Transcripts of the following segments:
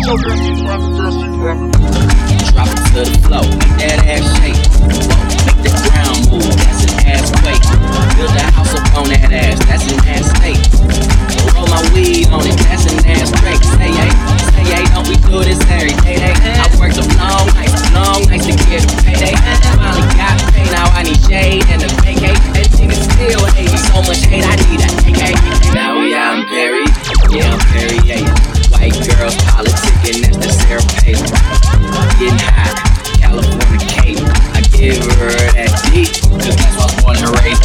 Drop it to the floor, make that ass shake. Make the ground move, that's an ass quake. Build a house up on that ass, that's an ass state. Roll my weed on it, that's an ass break. Say hey, don't we do this every day? I worked a long nights to get a payday. Finally got paid, now I need shade and a vacate. And niggas still hate, so much hate, I need a AK. Now we out in Perry, yeah, I'm Perry, yeah. White girls politicking, that's the Sarah Palin. Getting hot, California Cape. I give her that D, cause that's what's born and raised.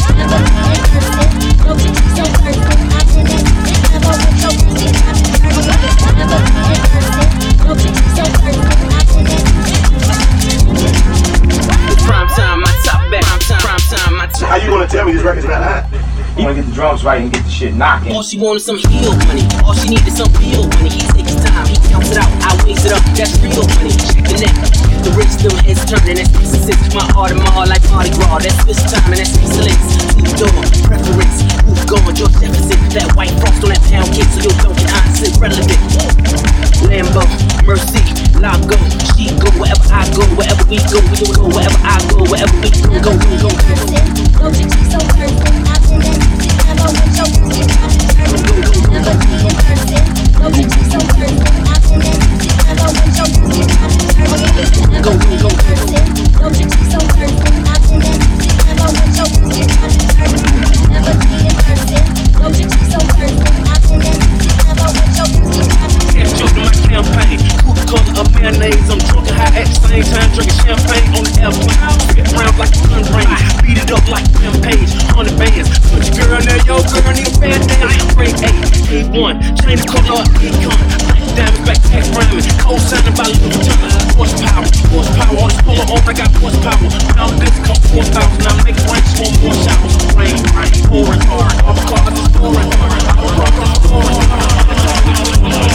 Prime time, my top back. Prime time, my top. How you gonna tell me this record's not hot? You wanna get the drums right and get the shit knocking. All she wanted some heel money. All she needed some real money. He takes his time, he counts it out. I weighs it up, that's real money. Check the neck, the wrist still heads turning. That's 66. My heart and my heart like Mardi Gras. That's this time and that's excellence. Two-door preference. Who's going? Your deficit. That white frost on that pound cake, so you don't get honest relevant. Lambo, Mercy, Lago, she go wherever I go, wherever we go, we go wherever I go, wherever we go. No chick, she's so perfect. I've been in, she never went your pussy. Never be in person. No chick, she's so perfect. I've been in, she never went your pussy. Never be in person. No chick, she's so perfect. I've been in, she never went your pussy. Never be in person. No chick, she's so perfect. I've been in, she never went your pussy. Can't joke in my campaign. Coca-Cola or mayonnaise. I'm drunk and high at the same time, drinking champagne on the airplane. Spit round like a gun range. Beat it up like Rampage. 100 bands. Put your girl there, yo girl need a band down. Bring A1, change the color of Econ. Diamonds back, tax rhyming. Cold signing by Louis Vuitton. Horsepower, on this puller off, I got horsepower. Now this cost 4,000. I'm making rain, swarm more showers. Rain, pouring hard. All the cars is pouring hard. I'm a rock, pouring hard.